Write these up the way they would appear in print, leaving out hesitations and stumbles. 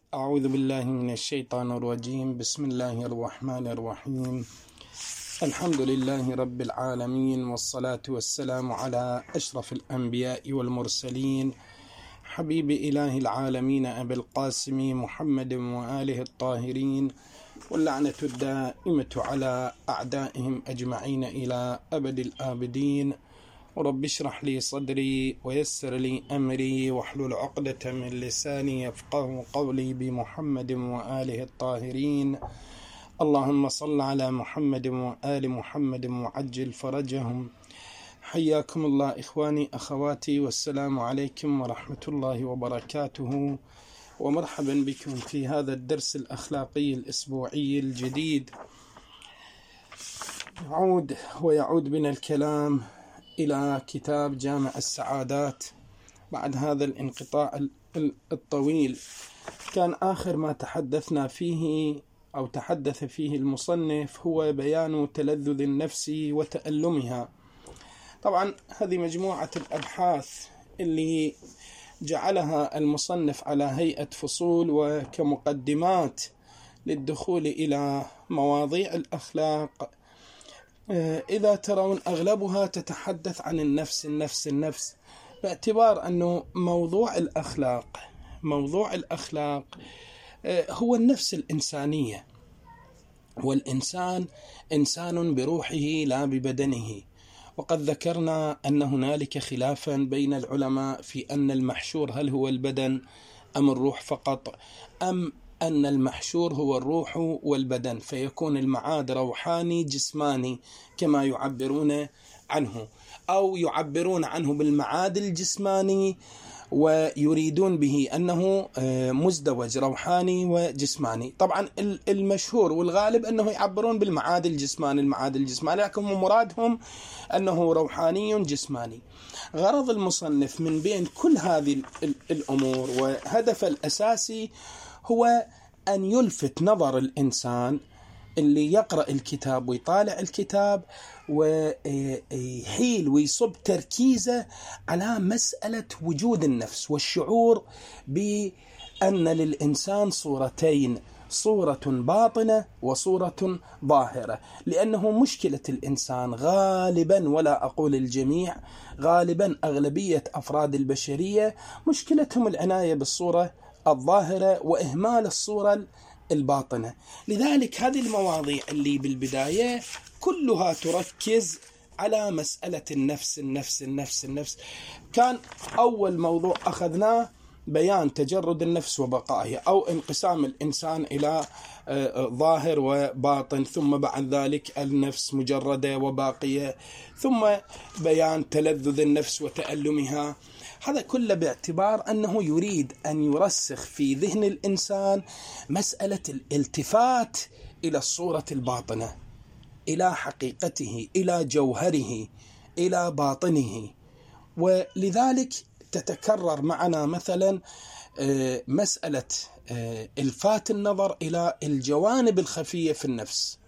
أعوذ بالله من الشيطان الرجيم. بسم الله الرحمن الرحيم. الحمد لله رب العالمين، والصلاة والسلام على أشرف الأنبياء والمرسلين، حبيب إله العالمين أبي القاسم محمد وآله الطاهرين، واللعنة الدائمة على أعدائهم أجمعين إلى أبد الآبدين. ورب اشرح لي صدري ويسر لي أمري واحلل عقدة من لساني يفقه قولي بمحمد وآله الطاهرين. اللهم صل على محمد وآل محمد وعجل فرجهم. حياكم الله إخواني أخواتي، والسلام عليكم ورحمة الله وبركاته، ومرحبا بكم في هذا الدرس الأخلاقي الأسبوعي الجديد. يعود بنا الكلام إلى كتاب جامع السعادات بعد هذا الانقطاع الطويل. كان آخر ما تحدثنا فيه أو تحدث فيه المصنف هو بيان تلذذ النفس وتألمها. طبعا هذه مجموعة الأبحاث اللي جعلها المصنف على هيئة فصول وكمقدمات للدخول إلى مواضيع الأخلاق. إذا ترون أغلبها تتحدث عن النفس، باعتبار أنه موضوع الأخلاق هو النفس الإنسانية، والإنسان إنسان بروحه لا ببدنه. وقد ذكرنا أن هنالك خلافا بين العلماء في أن المحشور هل هو البدن أم الروح فقط، أم أن المحشور هو الروح والبدن، فيكون المعاد روحاني جسماني كما يعبرون عنه، أو يعبرون عنه بالمعاد الجسماني ويريدون به أنه مزدوج روحاني وجسماني. طبعا المشهور والغالب أنه يعبرون بالمعاد الجسماني، لكن مرادهم أنه روحاني جسماني. غرض المصنف من بين كل هذه الأمور وهدف الأساسي هو أن يلفت نظر الإنسان اللي يقرأ الكتاب ويطالع الكتاب ويحيل ويصب تركيزه على مسألة وجود النفس والشعور بأن للإنسان صورتين، صورة باطنة وصورة ظاهرة. لأنه مشكلة الإنسان غالبا، ولا أقول الجميع، غالبا أغلبية أفراد البشرية مشكلتهم العناية بالصورة الظاهرة وإهمال الصورة الباطنة. لذلك هذه المواضيع اللي بالبداية كلها تركز على مسألة النفس. كان أول موضوع أخذناه بيان تجرد النفس وبقائها، أو انقسام الإنسان إلى ظاهر وباطن، ثم بعد ذلك النفس مجردة وباقية، ثم بيان تلذذ النفس وتألمها. هذا كله باعتبار أنه يريد أن يرسخ في ذهن الإنسان مسألة الالتفات إلى الصورة الباطنة، إلى حقيقته، إلى جوهره، إلى باطنه. ولذلك تتكرر معنا مثلا مسألة إلفات النظر إلى الجوانب الخفية في النفس.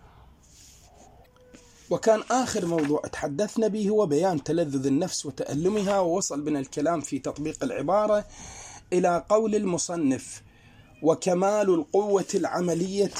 وكان آخر موضوع تحدثنا به هو بيان تلذذ النفس وتألمها، ووصل بنا الكلام في تطبيق العبارة إلى قول المصنف: وكمال القوة العملية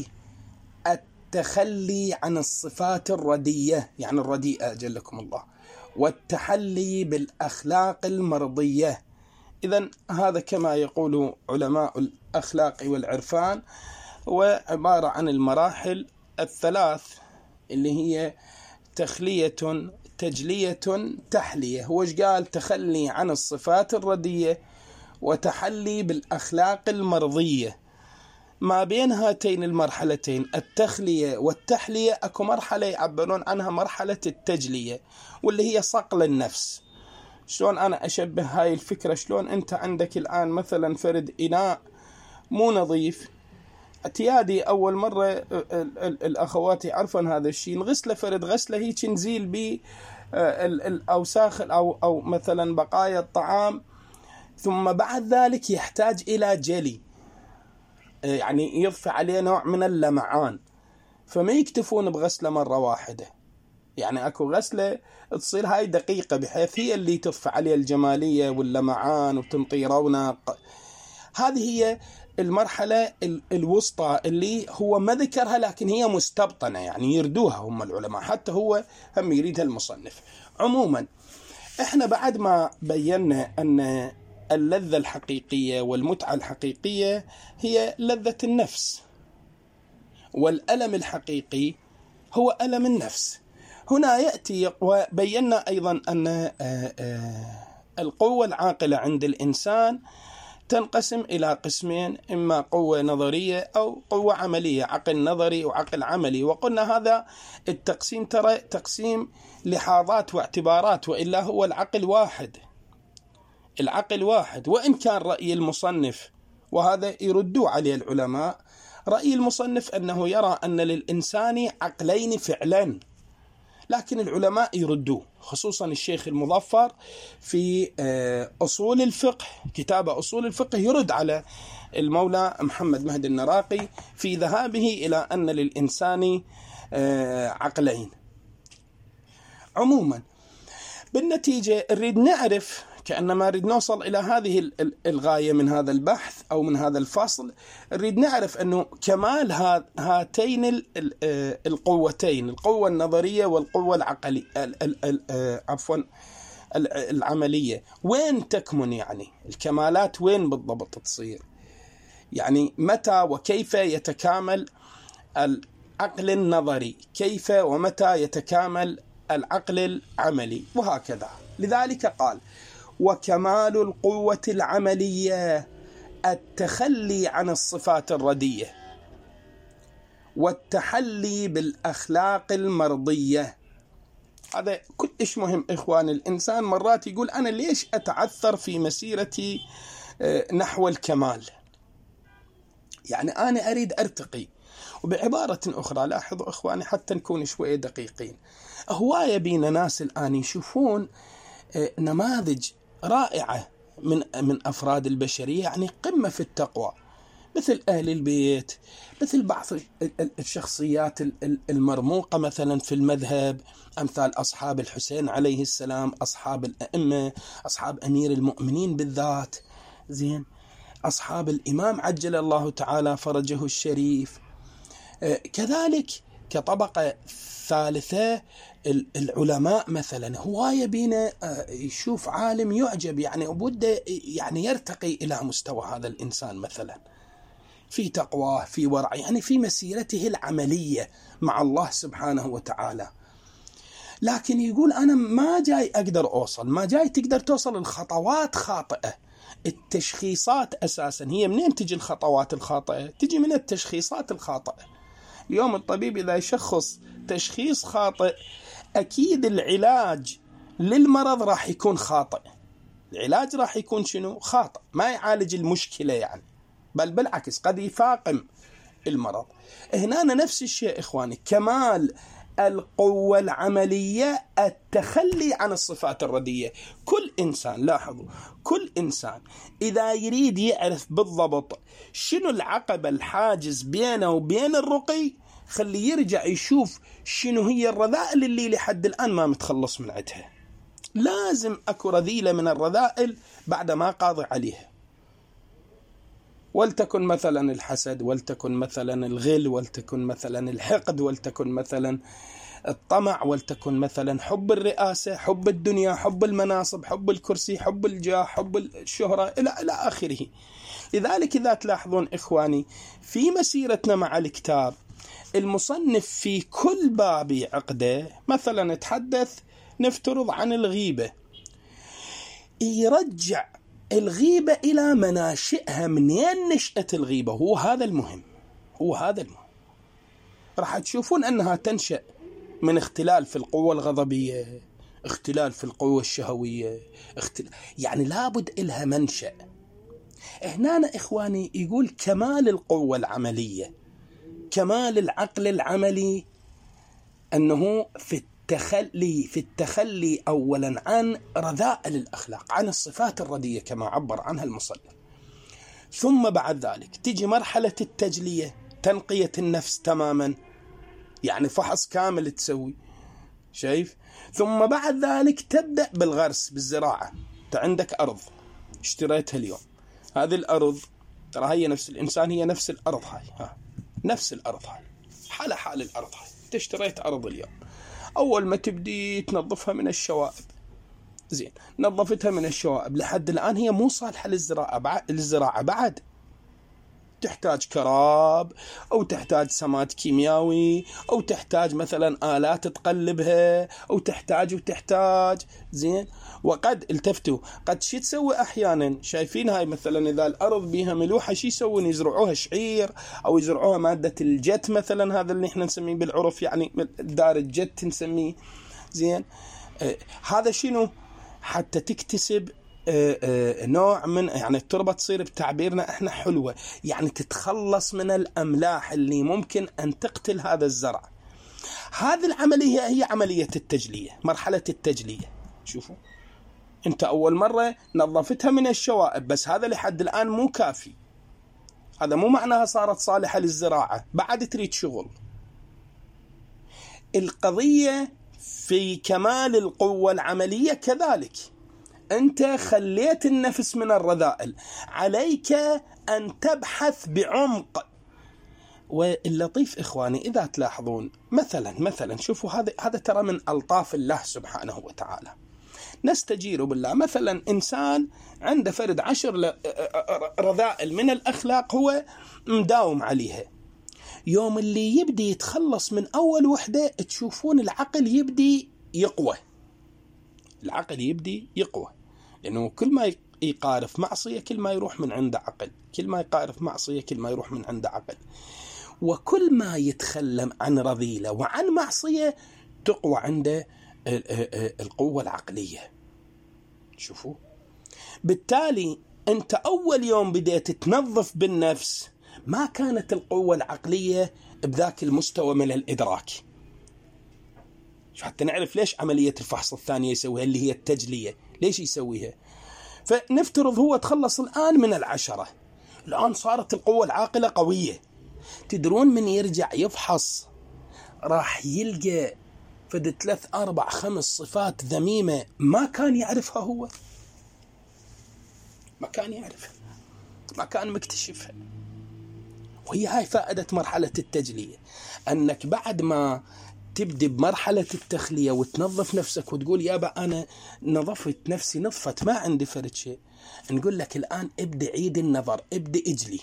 التخلي عن الصفات الردية، يعني الرديئة جلكم الله، والتحلي بالأخلاق المرضية. إذن هذا كما يقول علماء الأخلاق والعرفان هو عبارة عن المراحل الثلاث، اللي هي تخلية، تجلية، تحلية. هو قال تخلي عن الصفات الردية وتحلي بالأخلاق المرضية. ما بين هاتين المرحلتين التخلية والتحلية أكو مرحلة يعبرون عنها مرحلة التجلية، واللي هي صقل النفس. شلون أنا أشبه هاي الفكرة؟ شلون أنت عندك الآن مثلا فرد إناء مو نظيف، اعتيادي أول مرة الأخوات يعرفون هذا الشيء، نغسله فرد غسله هيك نزيل به الأوساخ أو مثلا بقايا الطعام، ثم بعد ذلك يحتاج إلى جلي، يعني يضفي عليه نوع من اللمعان. فما يكتفون بغسله مرة واحدة، يعني أكو غسلة تصير هاي دقيقة بحيث هي اللي تضفي عليه الجمالية واللمعان وتنطي رونق. هذه هي المرحلة الوسطى اللي هو ما ذكرها لكن هي مستبطنة، يعني يردوها هم العلماء، حتى هو هم يريدها المصنف. عموما احنا بعد ما بينا أن اللذة الحقيقية والمتعة الحقيقية هي لذة النفس، والألم الحقيقي هو ألم النفس. هنا يأتي وبينا أيضا أن القوة العاقلة عند الإنسان تنقسم إلى قسمين، إما قوة نظرية أو قوة عملية، عقل نظري وعقل عملي. وقلنا هذا التقسيم ترى تقسيم لحاظات واعتبارات، وإلا هو العقل واحد، العقل واحد. وإن كان رأي المصنف، وهذا يردوا عليه العلماء، رأي المصنف أنه يرى أن للإنسان عقلين فعلا، لكن العلماء يردوه، خصوصا الشيخ المظفر في أصول الفقه، كتاب أصول الفقه، يرد على المولى محمد مهدي النراقي في ذهابه إلى أن للإنسان عقلين. عموما بالنتيجة نريد نعرف، كأنما نريد نوصل إلى هذه الغاية من هذا البحث أو من هذا الفصل، نريد نعرف أنه كمال هاتين القوتين، القوة النظرية والقوة العقلية العملية، وين تكمن؟ يعني الكمالات وين بالضبط تصير؟ يعني متى وكيف يتكامل العقل النظري، كيف ومتى يتكامل العقل العملي، وهكذا. لذلك قال: وكمال القوة العملية التخلي عن الصفات الردية والتحلي بالأخلاق المرضية. هذا كلش مهم إخوان. الإنسان مرات يقول أنا ليش أتعثر في مسيرتي نحو الكمال؟ يعني أنا أريد أرتقي. وبعبارة أخرى لاحظوا إخواني حتى نكون شوية دقيقين، هواية بينا ناس الآن يشوفون نماذج رائعة من أفراد البشرية، يعني قمة في التقوى، مثل أهل البيت، مثل بعض الشخصيات المرموقة مثلا في المذهب، أمثال أصحاب الحسين عليه السلام، أصحاب الأئمة، أصحاب أمير المؤمنين بالذات، زين، أصحاب الإمام عجل الله تعالى فرجه الشريف. كذلك كطبقة ثالثة العلماء مثلا، هواية بينا يشوف عالم يعجب، يعني بده يعني يرتقي إلى مستوى هذا الإنسان مثلا في تقواه، في ورع، يعني في مسيرته العملية مع الله سبحانه وتعالى. لكن يقول أنا ما جاي أقدر أوصل، ما جاي تقدر توصل، الخطوات خاطئة، التشخيصات أساسا هي منين تجي الخطوات الخاطئة؟ تجي من التشخيصات الخاطئة. اليوم الطبيب إذا يشخص تشخيص خاطئ، أكيد العلاج للمرض راح يكون خاطئ، العلاج راح يكون شنو؟ خاطئ، ما يعالج المشكلة يعني، بل بالعكس قد يفاقم المرض. هنا نفس الشيء إخواني، كمال القوة العملية التخلي عن الصفات الردية. كل إنسان، لاحظوا، كل إنسان إذا يريد يعرف بالضبط شنو العقبة الحاجز بينه وبين الرقي، خلي يرجع يشوف شنو هي الرذائل اللي لحد الآن ما متخلص من عدها. لازم أكو رذيلة من الرذائل بعد ما قاضي عليها، ولتكن مثلا الحسد، ولتكن مثلا الغل، ولتكن مثلا الحقد، ولتكن مثلا الطمع، ولتكن مثلا حب الرئاسة، حب الدنيا، حب المناصب، حب الكرسي، حب الجاه، حب الشهرة، إلى آخره. لذلك إذا تلاحظون إخواني في مسيرتنا مع الكتاب، المصنف في كل باب عقده مثلا تحدث نفترض عن الغيبة، يرجع الغيبة إلى مناشئها، منين نشأت الغيبة، هو هذا المهم، هو هذا المهم. راح تشوفون أنها تنشأ من اختلال في القوة الغضبية، اختلال في القوة الشهوية، يعني لابد إلها منشأ. هنا إخواني يقول كمال القوة العملية، كمال العقل العملي، أنه في التخلي أولا عن رذائل الأخلاق، عن الصفات الردية كما عبر عنها المصنف. ثم بعد ذلك تيجي مرحلة التجلية، تنقية النفس تماما، يعني فحص كامل تسوي، شايف؟ ثم بعد ذلك تبدأ بالغرس، بالزراعة. أنت عندك أرض اشتريتها اليوم، هذه الأرض ترى هي نفس الإنسان، هي نفس الأرض هاي، نفس الأرض هاي، حال الأرض هاي. أنت اشتريت أرض اليوم، أول ما تبدي تنظفها من الشوائب، زين، نظفتها من الشوائب لحد الآن هي مو صالحة للزراعة بعد. تحتاج كراب، أو تحتاج سماد كيميائي، أو تحتاج مثلا آلات تقلبها، أو تحتاج زين. وقد التفتوا، قد شي تسوي أحيانا، شايفين هاي مثلا إذا الأرض بيها ملوحة شي يسوون؟ يزرعوها شعير، أو يزرعوها مادة الجت مثلا، هذا اللي احنا نسميه بالعرف يعني دار الجت نسميه، زين. هذا شنو؟ حتى تكتسب نوع من يعني التربة تصير بتعبيرنا احنا حلوة، يعني تتخلص من الأملاح اللي ممكن أن تقتل هذا الزرع. هذه العملية هي عملية التجلية، مرحلة التجلية. شوفوا، انت أول مرة نظفتها من الشوائب، بس هذا لحد الآن مو كافي، هذا مو معناها صارت صالحة للزراعة، بعد تريد شغل. القضية في كمال القوة العملية كذلك، أنت خليت النفس من الرذائل، عليك أن تبحث بعمق. واللطيف إخواني إذا تلاحظون مثلا شوفوا، هذا ترى من ألطاف الله سبحانه وتعالى. نستجير بالله، مثلا إنسان عنده فرد 10 رذائل من الأخلاق هو مداوم عليها، يوم اللي يبدي يتخلص من أول وحدة تشوفون العقل يبدي يقوى، العقل يبدي يقوى، لأنه كل ما يقارف معصية كل ما يروح من عنده عقل، كل ما يقارف معصية كل ما يروح من عنده عقل، وكل ما يتخلم عن رذيلة وعن معصية تقوى عنده القوة العقلية. شوفوا، بالتالي أنت أول يوم بديت تنظف بالنفس ما كانت القوة العقلية بذاك المستوى من الإدراك. حتى نعرف ليش عملية الفحص الثانية يسويها اللي هي التجلية، ليش يسويها؟ فنفترض هو تخلص الآن من 10، الآن صارت القوة العاقلة قوية. تدرون من يرجع يفحص راح يلقى فد 3 4 5 صفات ذميمة ما كان يعرفها هو، ما كان يعرفها، ما كان مكتشفها. وهي هاي فائدة مرحلة التجلية، أنك بعد ما تبدي بمرحلة التخلية وتنظف نفسك وتقول يابا أنا نظفت نفسي نظفت ما عندي فرد شيء، نقول لك الآن ابدأ عيد النظر، ابدأ اجلي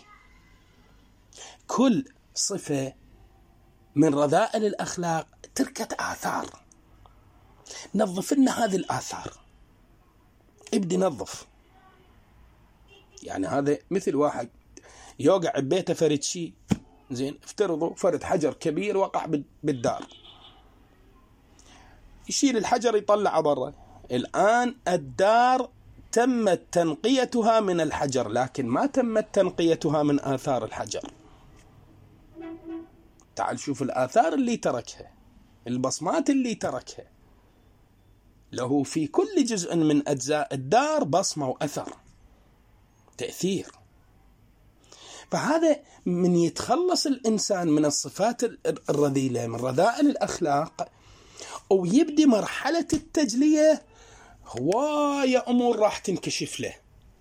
كل صفة من رذائل الأخلاق، تركت آثار، نظف لنا هذه الآثار، ابدأ نظف. يعني هذا مثل واحد يوقع ببيته فرد شيء، زين، افترضوا فرد حجر كبير وقع بالدار، يشيل الحجر يطلعه برا، الآن الدار تمت تنقيتها من الحجر لكن ما تمت تنقيتها من آثار الحجر. تعال شوف الآثار اللي تركها، البصمات اللي تركها، له في كل جزء من أجزاء الدار بصمة وأثر تأثير. فهذا من يتخلص الإنسان من الصفات الرذيلة من رذائل الأخلاق ويبدي مرحلة التجلية، هواية أمور راح تنكشف له.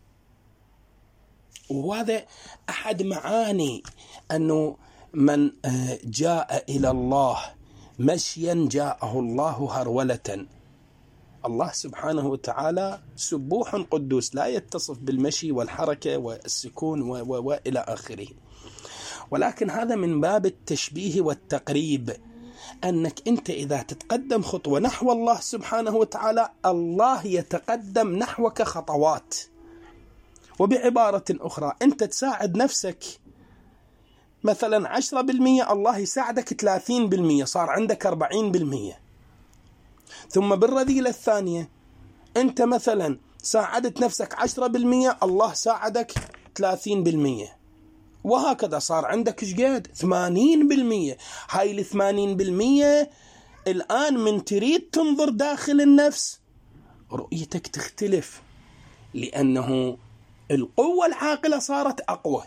وهذا أحد معاني أنه من جاء إلى الله مشيا جاءه الله هرولة. الله سبحانه وتعالى سبوح قدوس لا يتصف بالمشي والحركة والسكون وإلى آخره، ولكن هذا من باب التشبيه والتقريب، أنك أنت إذا تتقدم خطوة نحو الله سبحانه وتعالى الله يتقدم نحوك خطوات. وبعبارة أخرى أنت تساعد نفسك مثلا 10%، الله يساعدك 30%، صار عندك 40%. ثم بالرذيلة الثانية أنت مثلا ساعدت نفسك 10%، الله ساعدك 30%، وهكذا صار عندك شقد 80%. هاي 80% الآن من تريد تنظر داخل النفس رؤيتك تختلف، لأنه القوة العاقلة صارت أقوى،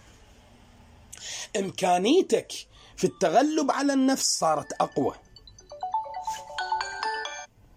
إمكانيتك في التغلب على النفس صارت أقوى.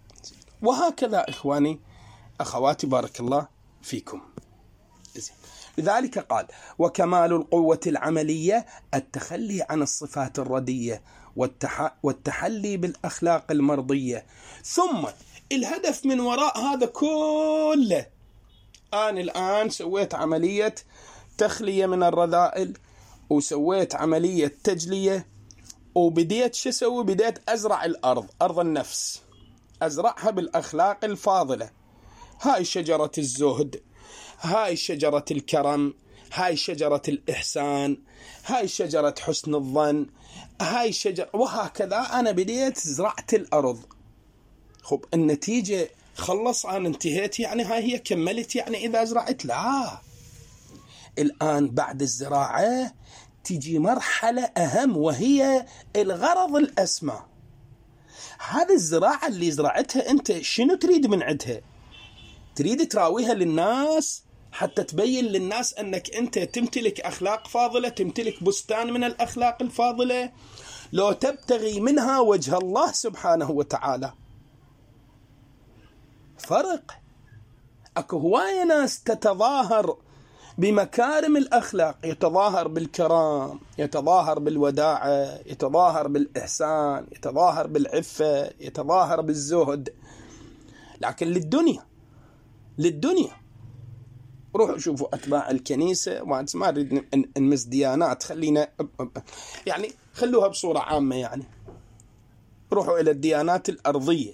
وهكذا إخواني أخواتي بارك الله فيكم. لذلك قال: وكمال القوة العملية التخلي عن الصفات الردية والتحلي بالأخلاق المرضية. ثم الهدف من وراء هذا كله، أنا الآن سويت عملية تخلية من الرذائل، وسويت عملية تجلية، وبديت شو أسوي؟ بديت أزرع الأرض، أرض النفس، أزرعها بالأخلاق الفاضلة. هاي شجرة الزهد، هاي شجرة الكرم، هاي شجرة الإحسان، هاي شجرة حسن الظن، هاي شجرة، وهكذا. أنا بديت زرعت الأرض. خب النتيجة خلص، أنا انتهيت يعني، هاي هي كملت يعني إذا زرعت؟ لا، الآن بعد الزراعة تيجي مرحلة أهم، وهي الغرض الأسمى. هذه الزراعة اللي زرعتها أنت شنو تريد من عندها؟ تريد تراويها للناس حتى تبين للناس أنك أنت تمتلك أخلاق فاضلة، تمتلك بستان من الأخلاق الفاضلة، لو تبتغي منها وجه الله سبحانه وتعالى. فرق. أكو هواية ناس تتظاهر بمكارم الأخلاق، يتظاهر بالكرام، يتظاهر بالوداعة، يتظاهر بالإحسان، يتظاهر بالعفة، يتظاهر بالزهد، لكن للدنيا. روحوا شوفوا أتباع الكنيسة، ما نريد نمس ديانات، خلينا يعني خلوها بصورة عامة، يعني روحوا إلى الديانات الأرضية،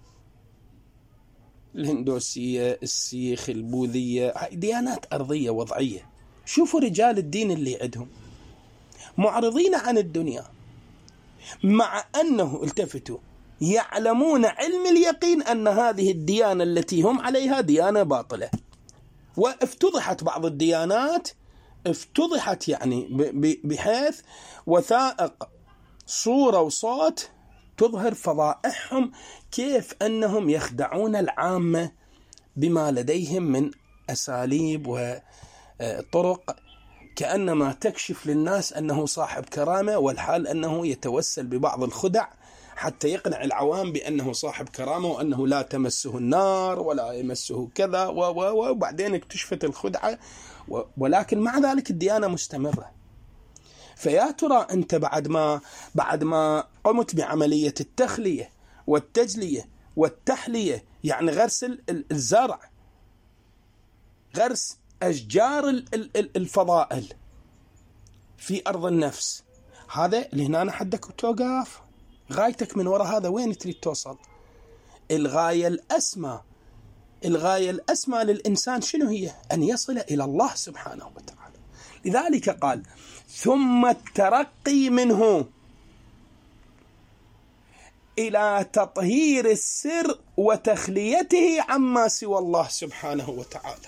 الهندوسية، السيخ، البوذية، ديانات أرضية وضعية. شوفوا رجال الدين اللي عندهم معرضين عن الدنيا، مع أنه التفتوا يعلمون علم اليقين أن هذه الديانة التي هم عليها ديانة باطلة. وافتضحت بعض الديانات، افتضحت يعني بحيث وثائق صورة وصوت تظهر فضائحهم، كيف أنهم يخدعون العامة بما لديهم من أساليب وطرق، كأنما تكشف للناس أنه صاحب كرامة، والحال أنه يتوسل ببعض الخدع حتى يقنع العوام بأنه صاحب كرامة، وأنه لا تمسه النار ولا يمسه كذا، وبعدين اكتشفت الخدعة، ولكن مع ذلك الديانة مستمرة. فيا ترى أنت بعد ما قمت بعملية التخلية والتجلية والتحلية، يعني غرس الزرع، غرس أشجار الفضائل في أرض النفس، هذا اللي هنا حدك وتوقف. غايتك من وراء هذا وين تريد توصل؟ الغاية الأسمى للإنسان شنو هي؟ أن يصل إلى الله سبحانه وتعالى. لذلك قال: ثم الترقي منه إلى تطهير السر وتخليته عما سوى الله سبحانه وتعالى.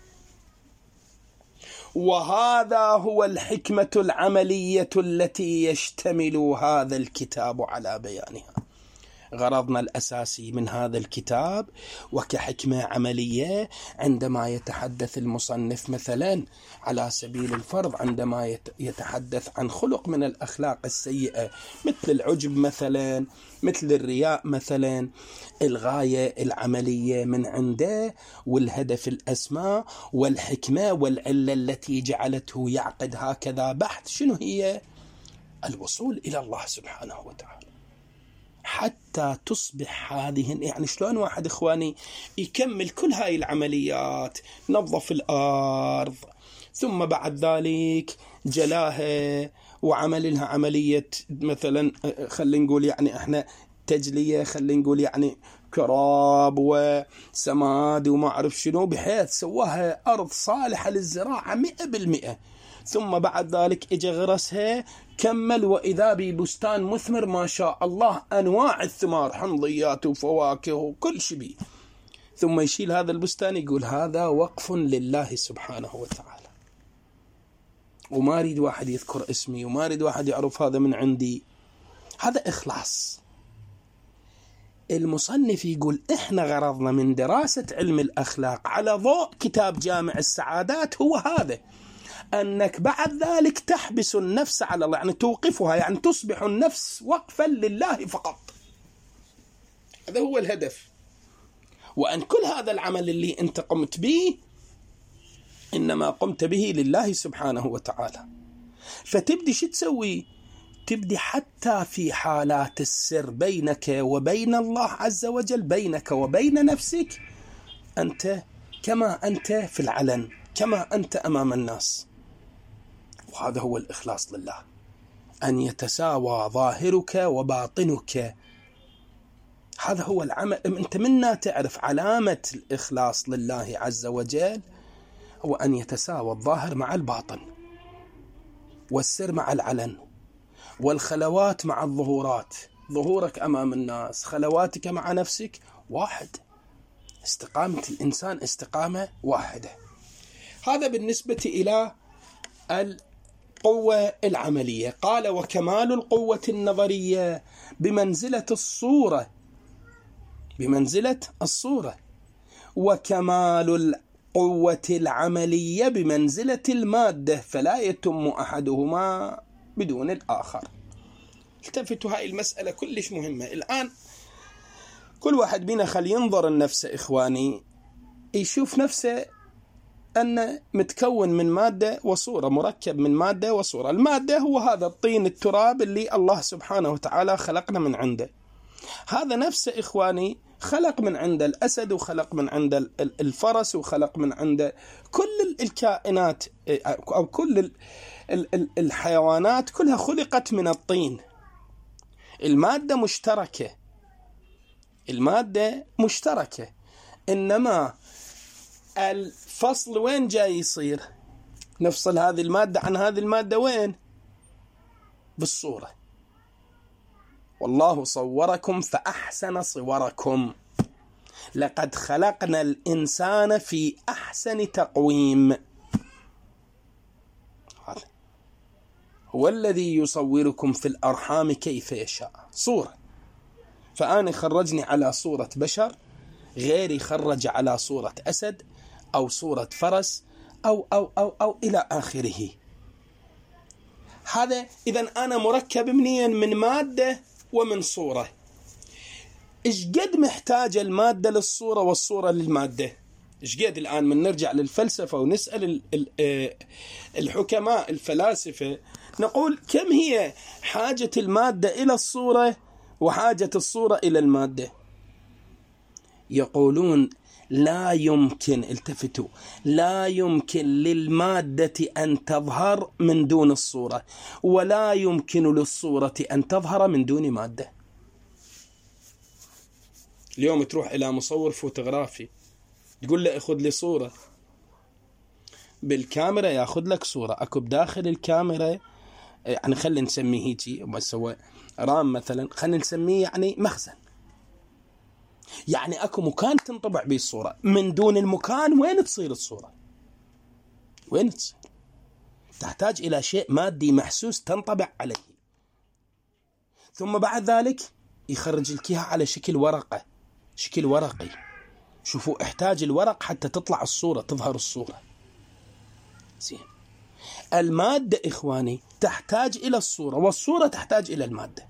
وهذا هو الحكمة العملية التي يشتمل هذا الكتاب على بيانها. غرضنا الأساسي من هذا الكتاب وكحكمة عملية، عندما يتحدث المصنف مثلا على سبيل الفرض، عندما يتحدث عن خلق من الأخلاق السيئة مثل العجب مثلا، مثل الرياء مثلا، الغاية العملية من عنده والهدف الأسمى والحكمة والعلة التي جعلته يعقد هكذا بحث، شنو هي؟ الوصول إلى الله سبحانه وتعالى، حتى تصبح هذه، يعني شلون واحد إخواني يكمل كل هاي العمليات، نظف الأرض، ثم بعد ذلك جلاها وعمل لها عملية مثلا، خلينا نقول يعني احنا تجلية، خلينا نقول يعني كراب وسماد وما أعرف شنو، بحيث سواها أرض صالحة للزراعة 100%. ثم بعد ذلك اجى غرسها، كمل، وإذا ببستان مثمر ما شاء الله، أنواع الثمار، حمضيات وفواكه وكل شيء. ثم يشيل هذا البستان يقول هذا وقف لله سبحانه وتعالى، وما أريد واحد يذكر اسمي، وما أريد واحد يعرف هذا من عندي. هذا إخلاص. المصنف يقول إحنا غرضنا من دراسة علم الأخلاق على ضوء كتاب جامع السعادات هو هذا، أنك بعد ذلك تحبس النفس على الله، يعني توقفها، يعني تصبح النفس وقفا لله فقط. هذا هو الهدف. وأن كل هذا العمل اللي أنت قمت به إنما قمت به لله سبحانه وتعالى. فتبدي شو تسوي؟ تبدي حتى في حالات السر بينك وبين الله عز وجل، بينك وبين نفسك، أنت كما أنت في العلن، كما أنت أمام الناس. وهذا هو الإخلاص لله، أن يتساوى ظاهرك وباطنك. هذا هو العمل. أنت منا تعرف علامة الإخلاص لله عز وجل هو أن يتساوى الظاهر مع الباطن، والسر مع العلن، والخلوات مع الظهورات. ظهورك أمام الناس، خلواتك مع نفسك واحد. استقامة الإنسان استقامة واحدة. هذا بالنسبة إلى القوة العملية. قال: وكمال القوة النظرية بمنزلة الصورة، بمنزلة الصورة، وكمال القوة العملية بمنزلة المادة، فلا يتم أحدهما بدون الآخر. التفتوا، هاي المسألة كلش مهمة. الآن كل واحد بينا خلي ينظر لنفسه إخواني، يشوف نفسه أن متكون من مادة وصورة، مركب من مادة وصورة. المادة هو هذا الطين التراب اللي الله سبحانه وتعالى خلقنا من عنده. هذا نفسه إخواني خلق من عند الأسد، وخلق من عند الفرس، وخلق من عند كل الكائنات، أو كل الحيوانات كلها خلقت من الطين. المادة مشتركة، المادة مشتركة. إنما الفصل وين جاي يصير؟ نفصل هذه المادة عن هذه المادة وين؟ بالصورة. والله صوركم فأحسن صوركم، لقد خلقنا الإنسان في أحسن تقويم. هذا هو الذي يصوركم في الأرحام كيف يشاء. صورة. فأنا خرجني على صورة بشر، غيري خرج على صورة أسد أو صورة فرس أو إلى آخره. هذا إذن أنا مركب منين؟ من مادة ومن صورة. إيش قد محتاج المادة للصورة والصورة للمادة؟ إيش قد؟ الآن من نرجع للفلسفة ونسأل الحكماء الفلاسفة، نقول كم هي حاجة المادة إلى الصورة وحاجة الصورة إلى المادة؟ يقولون لا يمكن، التفتوا، لا يمكن للمادة أن تظهر من دون الصورة، ولا يمكن للصورة أن تظهر من دون مادة. اليوم تروح إلى مصور فوتوغرافي تقول له أخذ لي صورة، بالكاميرا يأخذ لك صورة. أكو بداخل الكاميرا، يعني خلينا نسميه هيجي، بس هو رام مثلا، خلينا نسميه يعني مخزن. يعني أكو مكان تنطبع به الصورة، من دون المكان وين تصير الصورة؟ وين تصير؟ تحتاج إلى شيء مادي محسوس تنطبع عليه. ثم بعد ذلك يخرج لك إياها على شكل ورقة، شكل ورقي. شوفوا، احتاج الورق حتى تطلع الصورة، تظهر الصورة. زين. المادة إخواني تحتاج إلى الصورة، والصورة تحتاج إلى المادة.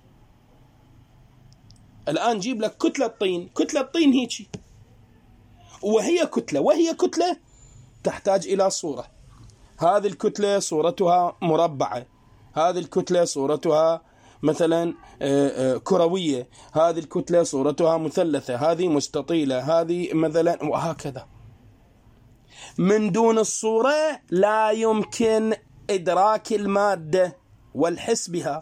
الآن جيب لك كتلة طين، كتلة طين هيجي، وهي كتلة تحتاج إلى صورة. هذه الكتلة صورتها مربعة، هذه الكتلة صورتها مثلا كروية، هذه الكتلة صورتها مثلثة، هذه مستطيلة، هذه مثلا، وهكذا. من دون الصورة لا يمكن إدراك المادة والحس بها.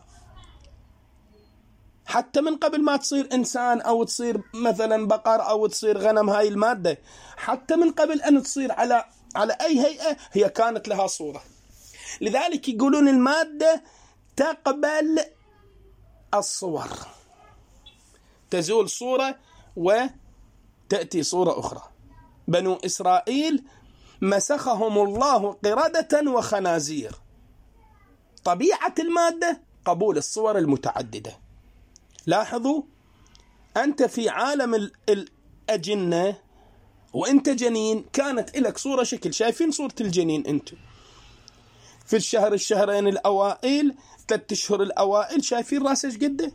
حتى من قبل ما تصير إنسان أو تصير مثلا بقر أو تصير غنم، هاي المادة حتى من قبل أن تصير على أي هيئة هي كانت لها صورة. لذلك يقولون المادة تقبل الصور، تزول صورة وتأتي صورة أخرى. بنو إسرائيل مسخهم الله قردة وخنازير. طبيعة المادة قبول الصور المتعددة. لاحظوا، أنت في عالم الأجنة وأنت جنين كانت لك صورة شكل. شايفين صورة الجنين أنتم في الشهرين الأوائل، 3 أشهر الأوائل، شايفين راسه ايش قده؟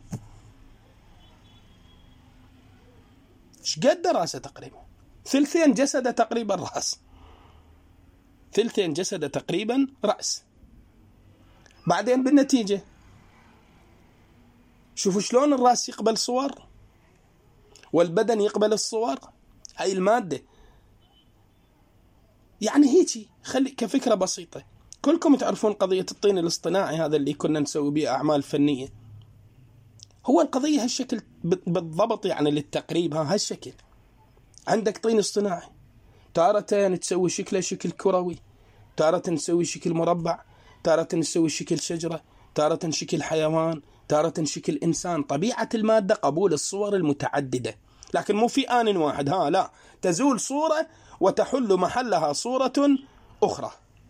ايش قد راسه؟ تقريبا ثلثين جسده تقريبا راس. ثلثين جسده تقريبا رأس. بعدين بالنتيجة شوفوا شلون الرأس يقبل صور والبدن يقبل الصور. هاي المادة يعني هيجي خلي كفكرة بسيطة. كلكم تعرفون قضية الطين الاصطناعي هذا اللي كنا نسوي به أعمال فنية. هو القضية هالشكل بالضبط، يعني للتقريب هالشكل. عندك طين اصطناعي تارة تسوي شكله شكل كروي، تارة نسوي شكل مربع، تارة نسوي شكل شجرة، تارة شكل حيوان، تارة شكل إنسان. طبيعة المادة قبول الصور المتعددة، لكن مو في آن واحد. لا، تزول صورة وتحل محلها صورة أخرى.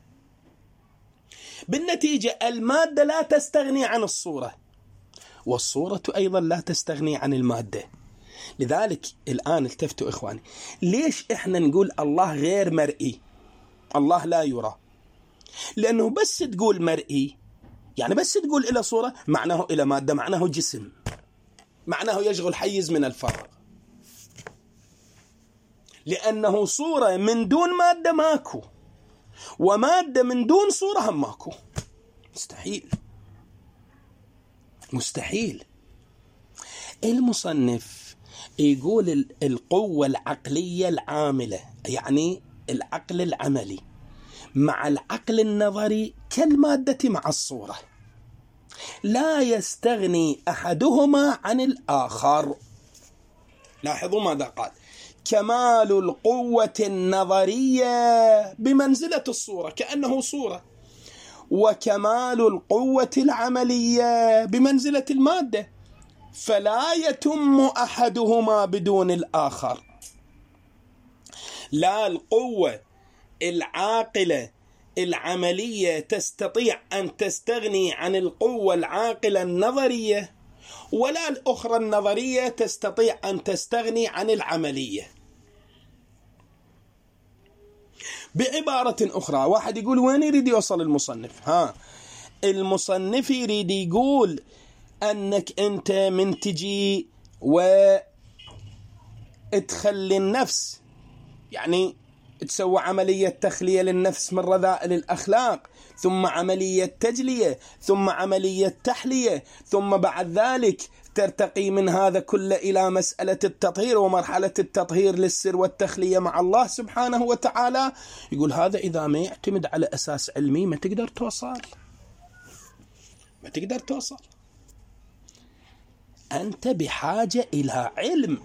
بالنتيجة المادة لا تستغني عن الصورة، والصورة أيضا لا تستغني عن المادة. لذلك الآن التفتوا إخواني، ليش إحنا نقول الله غير مرئي، الله لا يرى؟ لأنه بس تقول مرئي يعني بس تقول إلى صورة معناه إلى مادة، معناه جسم، معناه يشغل حيز من الفراغ. لأنه صورة من دون مادة ماكو، ومادة من دون صورة هم ماكو. مستحيل مستحيل. المصنف يقول القوة العقلية العاملة، يعني العقل العملي مع العقل النظري كالمادة مع الصورة، لا يستغني أحدهما عن الآخر. لاحظوا ماذا قال: كمال القوة النظرية بمنزلة الصورة، كأنه صورة، وكمال القوة العملية بمنزلة المادة، فلا يتم أحدهما بدون الآخر. لا القوة العاقلة العملية تستطيع أن تستغني عن القوة العاقلة النظرية، ولا الأخرى النظرية تستطيع أن تستغني عن العملية. بعبارة أخرى، واحد يقول وين يريد يوصل المصنف؟ المصنف يريد يقول أنك أنت من تجي وتخلي النفس، يعني تسوي عملية تخلية للنفس من رذائل الأخلاق، ثم عملية تجلية، ثم عملية تحلية، ثم بعد ذلك ترتقي من هذا كله إلى مسألة التطهير ومرحلة التطهير للسر والتخلية مع الله سبحانه وتعالى. يقول هذا إذا ما يعتمد على أساس علمي ما تقدر توصل، ما تقدر توصل. أنت بحاجة إلى علم،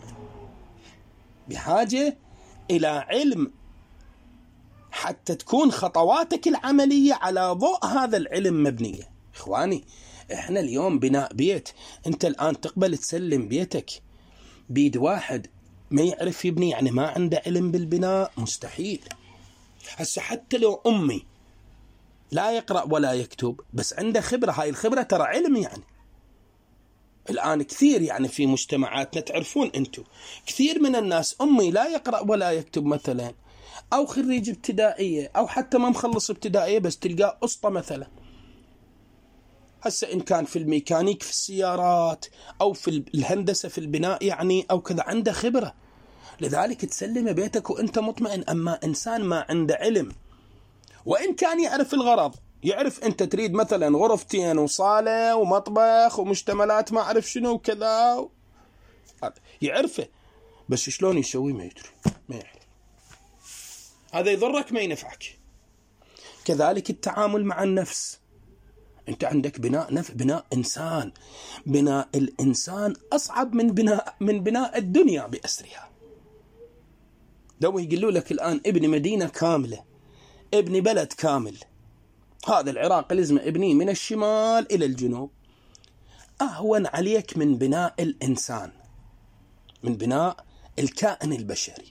بحاجة إلى علم حتى تكون خطواتك العملية على ضوء هذا العلم مبنية. إخواني، إحنا اليوم بناء بيت، أنت الآن تقبل تسلم بيتك بيد واحد ما يعرف يبني، يعني ما عنده علم بالبناء؟ مستحيل. هسه حتى لو أمي لا يقرأ ولا يكتب بس عنده خبرة، هاي الخبرة ترى علم. يعني الآن كثير يعني في مجتمعاتنا تعرفون أنتم كثير من الناس أمي لا يقرأ ولا يكتب مثلا، أو خريج ابتدائية، أو حتى ما مخلص ابتدائية بس تلقاه أسطى مثلا. هسه إن كان في الميكانيك في السيارات أو في الهندسة في البناء يعني أو كذا عنده خبرة، لذلك تسلم بيتك وأنت مطمئن. أما إنسان ما عنده علم، وإن كان يعرف الغرض، يعرف أنت تريد مثلا غرفتين وصالة ومطبخ ومشتملات ما أعرف شنو وكذا، يعرفه، بس شلون يسوي ما يدري، ما يعرف. هذا يضرك ما ينفعك. كذلك التعامل مع النفس، أنت عندك بناء إنسان. بناء الإنسان أصعب من بناء الدنيا بأسرها. لو يقولوا لك الآن ابن مدينة كاملة، ابن بلد كامل، هذا العراق لازم ابنيه من الشمال إلى الجنوب، أهون عليك من بناء الإنسان، من بناء الكائن البشري.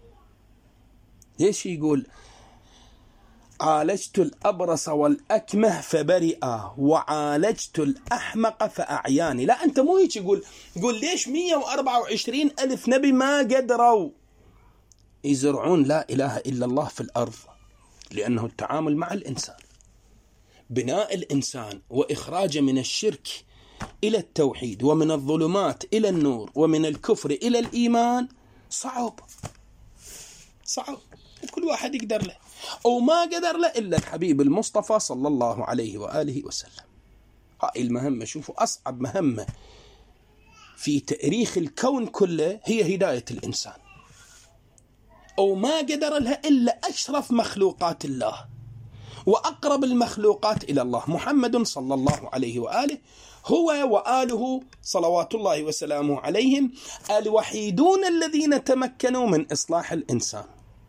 ليش يقول عالجت الأبرص والأكمه فبرئا وعالجت الأحمق فأعياني؟ لا، أنت مو هيك يقول ليش 124 ألف نبي ما قدروا يزرعون لا إله إلا الله في الأرض؟ لأنه التعامل مع الإنسان، بناء الإنسان وإخراجه من الشرك إلى التوحيد، ومن الظلمات إلى النور، ومن الكفر إلى الإيمان، صعب، وكل واحد يقدر له. وما قدر له إلا الحبيب المصطفى صلى الله عليه وآله وسلم. هاي المهمة، شوفوا، أصعب مهمة في تاريخ الكون كله هي هداية الإنسان، وما قدر لها إلا أشرف مخلوقات الله وأقرب المخلوقات إلى الله محمد صلى الله عليه وآله، هو وآله صلوات الله وسلامه عليهم الوحيدون الذين تمكنوا من إصلاح الإنسان.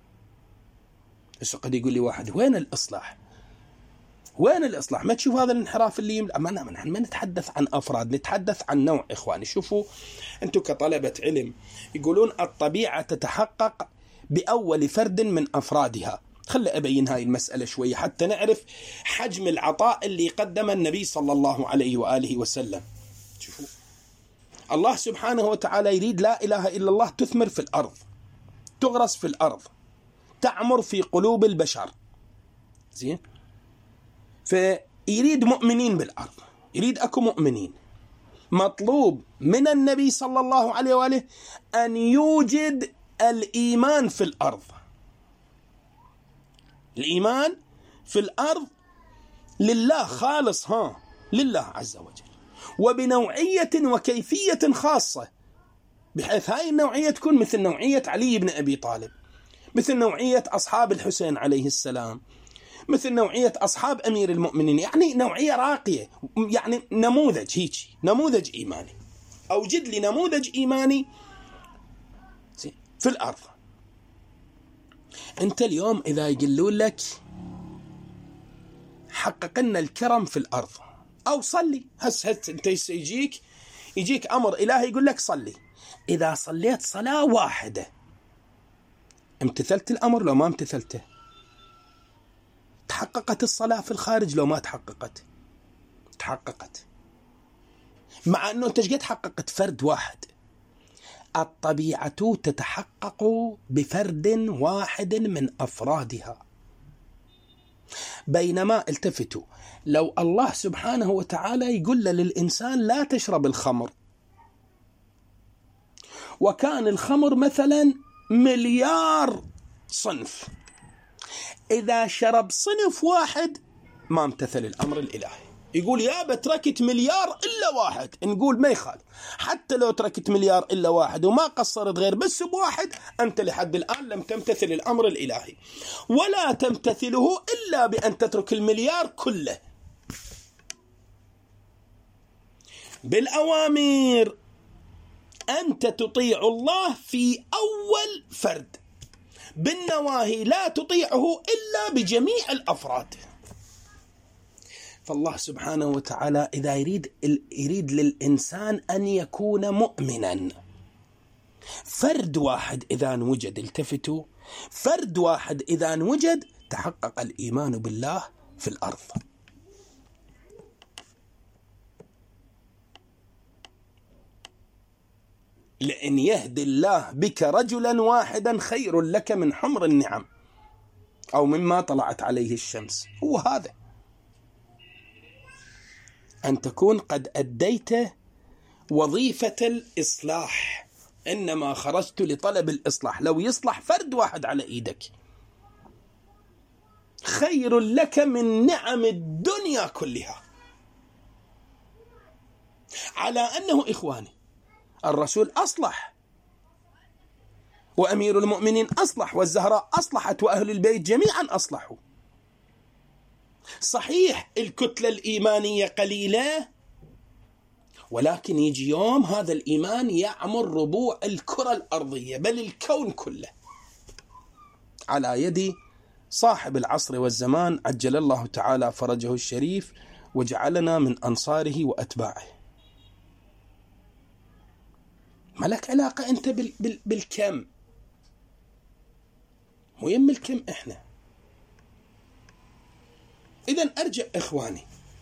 بس قد يقول لي واحد: وين الإصلاح؟ وين الإصلاح؟ ما تشوف هذا الانحراف اللي ما نتحدث عن أفراد، نتحدث عن نوع. إخواني شوفوا، أنتم كطلبة علم يقولون الطبيعة تتحقق بأول فرد من أفرادها. خلي أبين هاي المسألة شوية حتى نعرف حجم العطاء اللي قدم النبي صلى الله عليه وآله وسلم. شوفوا، الله سبحانه وتعالى يريد لا إله إلا الله تثمر في الأرض، تغرس في الأرض، تعمر في قلوب البشر. زين؟ فيريد مؤمنين بالأرض، يريد أكو مؤمنين. مطلوب من النبي صلى الله عليه وآله أن يوجد الإيمان في الأرض. الإيمان في الأرض لله خالص، لله عز وجل، وبنوعية وكيفية خاصة، بحيث هاي النوعية تكون مثل نوعية علي بن أبي طالب، مثل نوعية أصحاب الحسين عليه السلام، مثل نوعية أصحاب أمير المؤمنين. يعني نوعية راقية، يعني نموذج، هيك نموذج إيماني. أوجد لي نموذج إيماني في الأرض. أنت اليوم إذا يقولون لك حقق لنا الكرم في الأرض أو صلي، هس أنت يجيك أمر إلهي يقول لك صلي. إذا صليت صلاة واحدة امتثلت الأمر لو ما امتثلته؟ تحققت الصلاة في الخارج لو ما تحققت؟ تحققت. مع أنه أنت قد حققت فرد واحد. الطبيعة تتحقق بفرد واحد من أفرادها. بينما التفتوا، لو الله سبحانه وتعالى يقول للإنسان لا تشرب الخمر، وكان الخمر مثلا 1,000,000,000 صنف، إذا شرب صنف واحد ما امتثل الأمر الإلهي. يقول يا بتركت 1,000,000,000 إلا واحد، نقول ما يخالف. حتى لو تركت 1,000,000,000 إلا واحد وما قصرت غير بس بواحد، أنت لحد الآن لم تمتثل الأمر الإلهي، ولا تمتثله إلا بأن تترك 1,000,000,000 كله. بالأوامر أنت تطيع الله في أول فرد، بالنواهي لا تطيعه إلا بجميع الأفراد. فالله سبحانه وتعالى إذا يريد للإنسان أن يكون مؤمنا، فرد واحد إذا وجد، التفتوا، فرد واحد إذا وجد تحقق الإيمان بالله في الأرض. لأن يهدي الله بك رجلا واحدا خير لك من حمر النعم أو مما طلعت عليه الشمس. هو هذا، أن تكون قد أديت وظيفة الإصلاح. إنما خرجت لطلب الإصلاح. لو يصلح فرد واحد على إيدك خير لك من نعم الدنيا كلها. على أنه إخواني الرسول أصلح، وأمير المؤمنين أصلح، والزهراء أصلحت، وأهل البيت جميعا أصلحوا. صحيح الكتلة الإيمانية قليلة، ولكن يجي يوم هذا الإيمان يعمر ربوع الكرة الأرضية بل الكون كله، على يد صاحب العصر والزمان عجل الله تعالى فرجه الشريف وجعلنا من أنصاره وأتباعه. ما لك علاقة أنت بالكم، مهم الكم إحنا. إذن أرجع إخواني،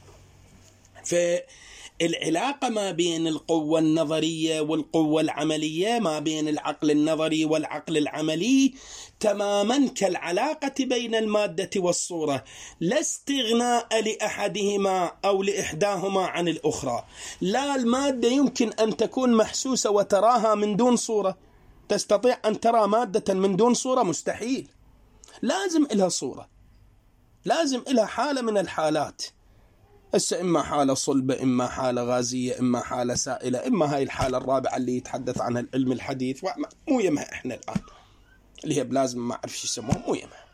فالعلاقة ما بين القوة النظرية والقوة العملية، ما بين العقل النظري والعقل العملي، تماما كالعلاقة بين المادة والصورة، لا استغناء لأحدهما أو لإحداهما عن الأخرى. لا المادة يمكن أن تكون محسوسة وتراها من دون صورة، تستطيع أن ترى مادة من دون صورة؟ مستحيل. لازم إلها صورة، لازم إلها حالة من الحالات. هسه إما حالة صلبة، إما حالة غازية، إما حالة سائلة، إما هاي الحالة الرابعة اللي يتحدث عنها العلم الحديث، مو يمها إحنا الآن اللي هي بلازم ما أعرف شو يسموها، مو يمها.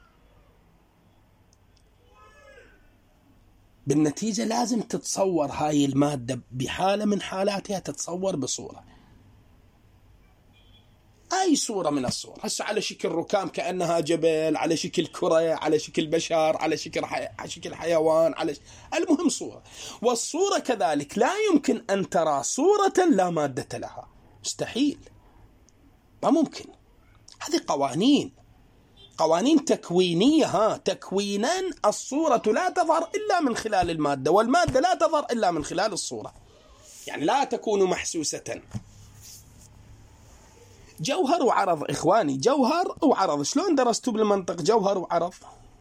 بالنتيجة لازم تتصور هاي المادة بحالة من حالاتها، تتصور بصورة، أي صورة من الصور. هسه على شكل ركام كأنها جبل، على شكل كرة، على شكل بشر، على شكل حيوان، المهم صورة. والصورة كذلك لا يمكن أن ترى صورة لا مادة لها، مستحيل، ما ممكن. هذه قوانين تكوينية. تكوينا الصورة لا تظهر إلا من خلال المادة، والمادة لا تظهر إلا من خلال الصورة، يعني لا تكون محسوسة. جوهر وعرض إخواني، جوهر وعرض. شلون درستوا بالمنطق جوهر وعرض؟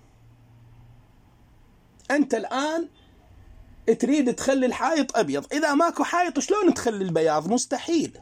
أنت الآن تريد تخلي الحائط أبيض، إذا ماكو حائط شلون تخلي البياض؟ مستحيل.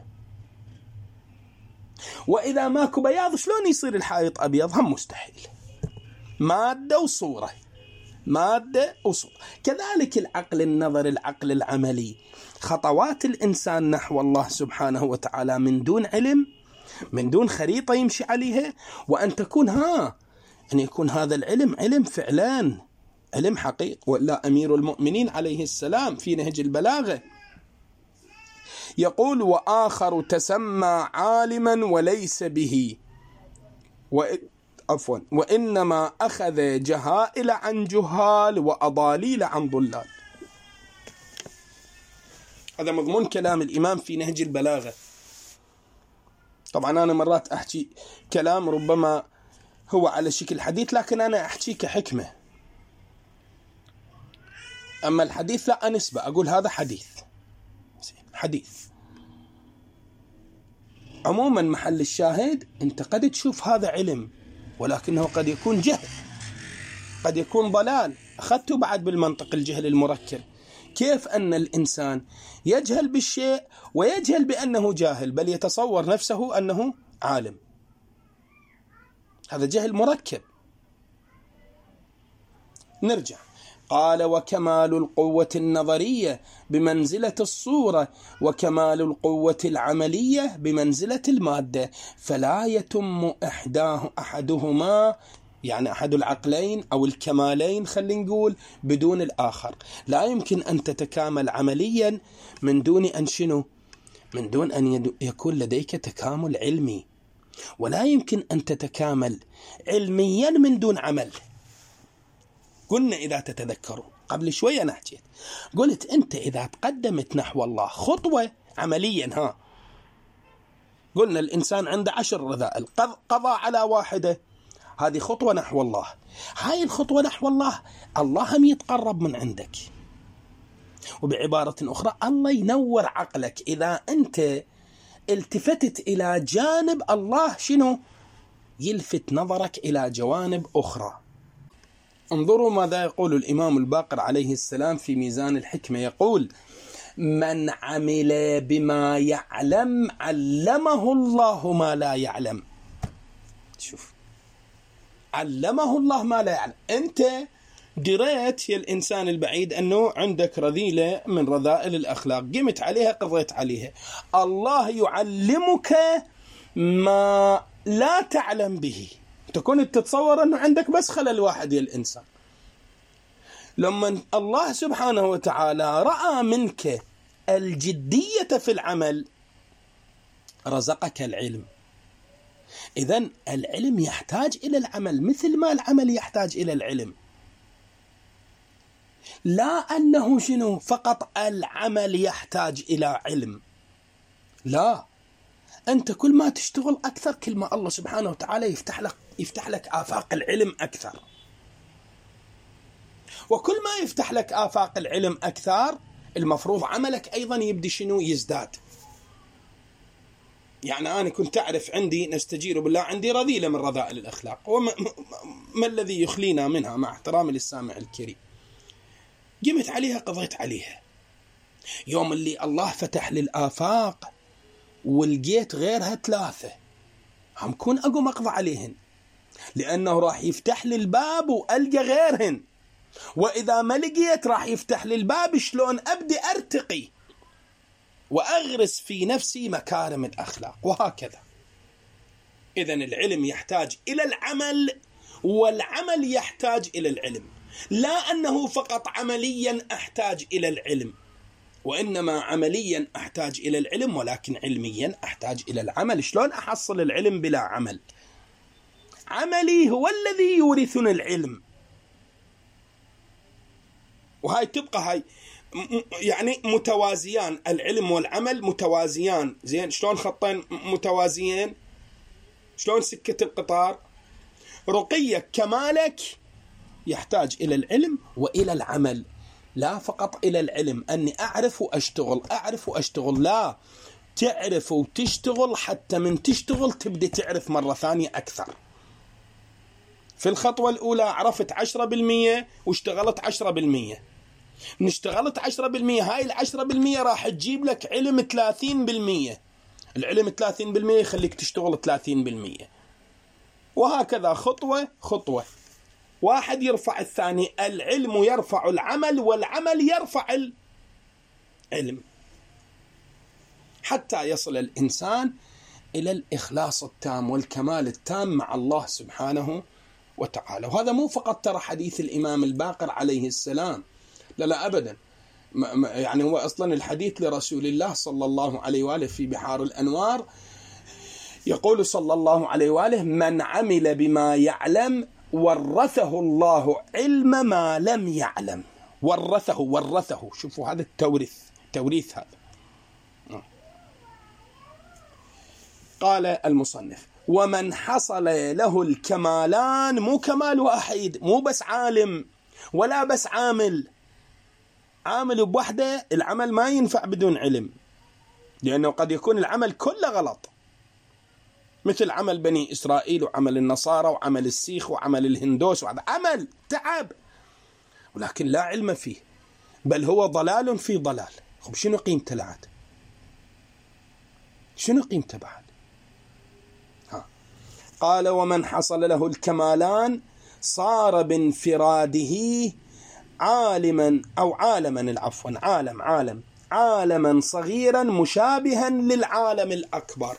وإذا ماكو بياض شلون يصير الحائط أبيض؟ هم مستحيل. مادة وصورة، مادة وصورة. كذلك العقل النظري، العقل العملي، خطوات الإنسان نحو الله سبحانه وتعالى من دون علم، من دون خريطة يمشي عليها، وأن تكون أن يكون هذا العلم علم فعلا، علم حقيقي. ولا أمير المؤمنين عليه السلام في نهج البلاغة يقول: وآخر تسمى عالما وليس به، وإنما أخذ جهائل عن جهال وأضاليل عن ضلال. هذا مضمون كلام الإمام في نهج البلاغة. طبعا أنا مرات أحكي كلام ربما هو على شكل حديث، لكن أنا أحكي كحكمة. أما الحديث لا أنسبة، أقول هذا حديث. عموما محل الشاهد أنت قد تشوف هذا علم، ولكنه قد يكون جهل، قد يكون ضلال. أخذته بعد بالمنطق الجهل المركب، كيف أن الإنسان يجهل بالشيء ويجهل بأنه جاهل، بل يتصور نفسه أنه عالم. هذا جهل مركب. نرجع. قال: وكمال القوة النظرية بمنزلة الصورة، وكمال القوة العملية بمنزلة المادة، فلا يتم أحدهما، يعني أحد العقلين أو الكمالين خلينا نقول، بدون الآخر. لا يمكن أن تتكامل عمليا من دون أن شنو؟ من دون أن يكون لديك تكامل علمي، ولا يمكن أن تتكامل علميا من دون عمل. قلنا إذا تتذكروا قبل شوية أنا حكيت، قلت أنت إذا تقدمت نحو الله خطوة عمليا، قلنا الإنسان عنده 10 رذائل، قضى على واحدة، هذه خطوة نحو الله. هاي الخطوة نحو الله، الله هم يتقرب من عندك. وبعبارة أخرى، الله ينور عقلك إذا أنت التفتت إلى جانب، الله شنو؟ يلفت نظرك إلى جوانب أخرى. انظروا ماذا يقول الإمام الباقر عليه السلام في ميزان الحكمة، يقول: من عمل بما يعلم علمه الله ما لا يعلم. شوف، علمه الله ما لا يعلم. أنت دريت يا الإنسان البعيد أنه عندك رذيلة من رذائل الأخلاق، قمت عليها، قضيت عليها. الله يعلمك ما لا تعلم به. تكون تتصور أنه عندك بس خلل واحد يا الإنسان. لما الله سبحانه وتعالى رأى منك الجدية في العمل رزقك العلم. إذن العلم يحتاج إلى العمل مثل ما العمل يحتاج إلى العلم. لا أنه شنو فقط العمل يحتاج إلى علم، لا، أنت كل ما تشتغل أكثر كل ما الله سبحانه وتعالى يفتح لك آفاق العلم أكثر. وكل ما يفتح لك آفاق العلم أكثر، المفروض عملك أيضا يبدي شنو؟ يزداد. يعني أنا كنت أعرف عندي، نستجير بالله، عندي رذيلة من رذائل الأخلاق، وما الذي يخلينا منها مع احترامي للسامع الكريم؟ قمت عليها، قضيت عليها. يوم اللي الله فتح للآفاق ولقيت غيرها 3، هم كون أقوم أقضى عليهن. لأنه راح يفتح لي الباب وألقى غيرهن، وإذا ما لقيت راح يفتح لي الباب شلون أبدي أرتقي وأغرس في نفسي مكارم الأخلاق، وهكذا. إذن العلم يحتاج إلى العمل، والعمل يحتاج إلى العلم، لا أنه فقط عمليا أحتاج إلى العلم، وإنما عمليا أحتاج إلى العلم، ولكن علميا أحتاج إلى العمل. شلون أحصل العلم بلا عمل؟ عملي هو الذي يورثني العلم. وهاي تبقى هاي يعني متوازيان، العلم والعمل متوازيان. زين، شلون خطين متوازيين؟ شلون سكة القطار؟ رقيك كمالك يحتاج إلى العلم وإلى العمل، لا فقط إلى العلم أني أعرف وأشتغل أعرف وأشتغل، لا، تعرف وتشتغل حتى من تشتغل تبدأ تعرف مرة ثانية أكثر. في الخطوة الأولى عرفت 10% واشتغلت 10%، من اشتغلت 10% هاي 10% راح تجيب لك علم 30%، العلم 30% يخليك تشتغل 30%، وهكذا خطوة خطوة، واحد يرفع الثاني، العلم يرفع العمل والعمل يرفع العلم، حتى يصل الإنسان إلى الإخلاص التام والكمال التام مع الله سبحانه وتعالى. وهذا مو فقط ترى حديث الإمام الباقر عليه السلام، لا لا أبدا، يعني هو أصلا الحديث لرسول الله صلى الله عليه وآله في بحار الأنوار، يقول صلى الله عليه وآله: من عمل بما يعلم ورثه الله علم ما لم يعلم. ورثه، شوفوا هذا التوريث هذا. قال المصنف: ومن حصل له الكمالان، مو كمال وحيد، مو بس عالم ولا بس عامل بوحده، العمل ما ينفع بدون علم، لأنه قد يكون العمل كله غلط، مثل عمل بني إسرائيل وعمل النصارى وعمل السيخ وعمل الهندوس، وهذا عمل تعب ولكن لا علم فيه، بل هو ضلال في ضلال. خب شنو قيمته العاد؟ شنو قيمته بعد؟ قال: ومن حصل له الكمالان صار بانفراده عالما صغيرا مشابها للعالم الأكبر.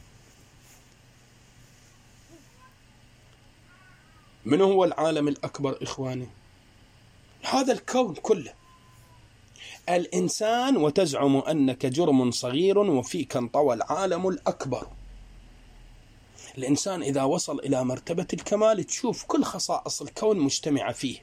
من هو العالم الأكبر إخواني؟ هذا الكون كله، الإنسان، وتزعم أنك جرم صغير وفيك انطوى العالم الأكبر. الإنسان إذا وصل إلى مرتبة الكمال تشوف كل خصائص الكون مجتمعة فيه،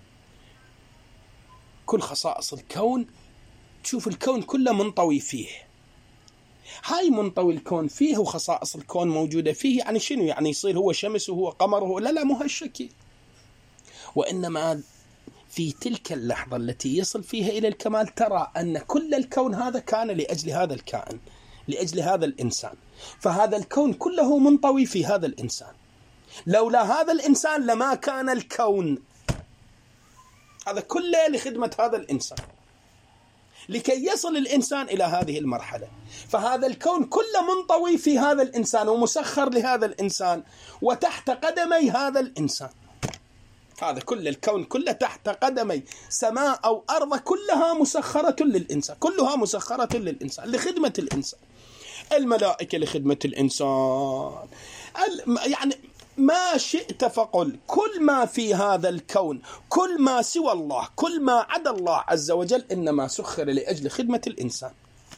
كل خصائص الكون تشوف الكون كله منطوي فيه. هاي منطوي الكون فيه وخصائص الكون موجودة فيه، يعني شنو؟ يعني يصير هو شمس وهو قمر وهو لا مو هالشكل، وإنما في تلك اللحظة التي يصل فيها إلى الكمال ترى أن كل الكون هذا كان لأجل هذا الكائن، لأجل هذا الإنسان، فهذا الكون كله منطوي في هذا الإنسان، لولا هذا الإنسان لما كان الكون، هذا كله لخدمة هذا الإنسان، لكي يصل الإنسان إلى هذه المرحلة، فهذا الكون كله منطوي في هذا الإنسان ومسخر لهذا الإنسان وتحت قدمي هذا الإنسان. هذا كل الكون كله تحت قدمي، سماء أو أرض كلها مسخرة للإنسان، كلها مسخرة للإنسان لخدمة الإنسان. الملائكة لخدمة الإنسان، يعني ما شئت فقل، كل ما في هذا الكون، كل ما سوى الله، كل ما عدا الله عز وجل، إنما سخر لأجل خدمة الإنسان،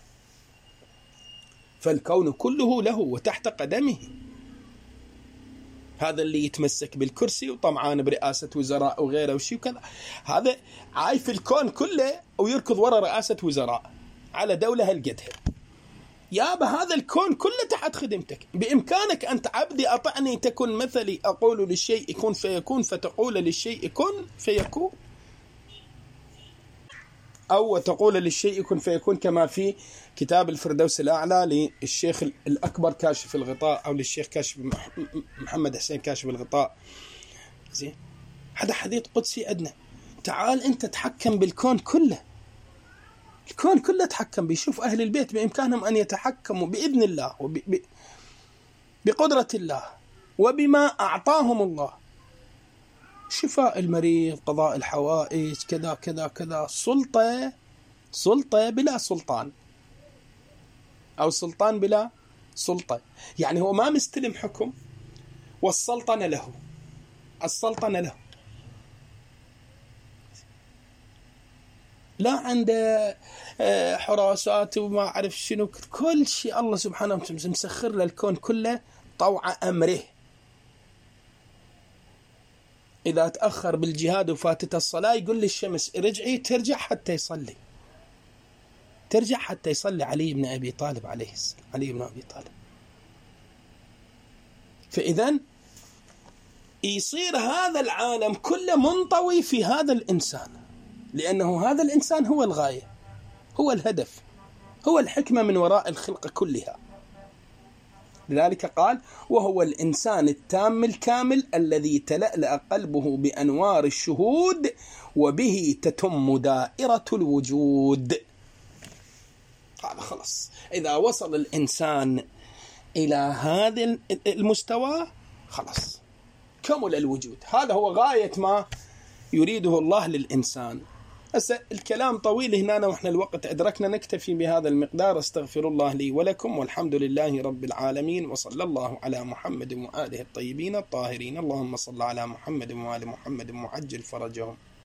فالكون كله له وتحت قدمه. هذا اللي يتمسك بالكرسي وطمعان برئاسة وزراء وغيره وشي وكذا، هذا عايف الكون كله ويركض وراء رئاسة وزراء على دولة هالقدها. يابا هذا الكون كله تحت خدمتك، بإمكانك أنت عبدي أطعني تكن مثلي، أقول للشيء كن فيكون فتقول للشيء كن فيكون، أو تقول للشيء كن فيكون، كما في كتاب الفردوس الأعلى للشيخ الأكبر كاشف الغطاء، أو للشيخ كاشف محمد حسين كاشف الغطاء. زين، هذا حديث قدسي أدنى، تعال أنت تحكم بالكون كله، الكون كله تحكم بيشوف أهل البيت بإمكانهم أن يتحكموا بإذن الله وبقدرة الله وبما أعطاهم الله، شفاء المريض، قضاء الحوائج، كذا كذا كذا. سلطة بلا سلطان، أو سلطان بلا سلطة. يعني هو ما مستلم حكم، والسلطنة له، السلطنة له، لا عنده حراسات وما أعرف شنو، كل شيء الله سبحانه وتعالى مسخر له الكون كله طوع أمره. إذا تأخر بالجهاد وفاتت الصلاة يقول للشمس ارجعي، ترجع حتى يصلي، ترجع حتى يصلي علي بن أبي طالب عليه السلام، علي بن أبي طالب. فإذن يصير هذا العالم كله منطوي في هذا الإنسان، لأنه هذا الإنسان هو الغاية، هو الهدف، هو الحكمة من وراء الخلق كلها. لذلك قال: وهو الإنسان التام الكامل الذي تلألأ قلبه بأنوار الشهود وبه تتم دائرة الوجود. هذا خلص، إذا وصل الإنسان إلى هذا المستوى خلص كمل الوجود. هذا هو غاية ما يريده الله للإنسان. هسه الكلام طويل هنا وإحنا الوقت أدركنا، نكتفي بهذا المقدار. استغفر الله لي ولكم، والحمد لله رب العالمين، وصلى الله على محمد وآله الطيبين الطاهرين. اللهم صل على محمد وآل محمد وعجل فرجهم.